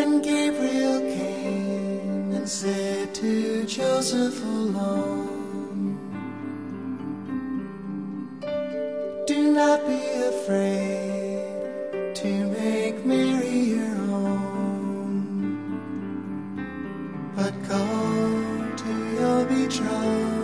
Then Gabriel came and said to Joseph alone, do not be afraid to make Mary your own, but go to your betrothed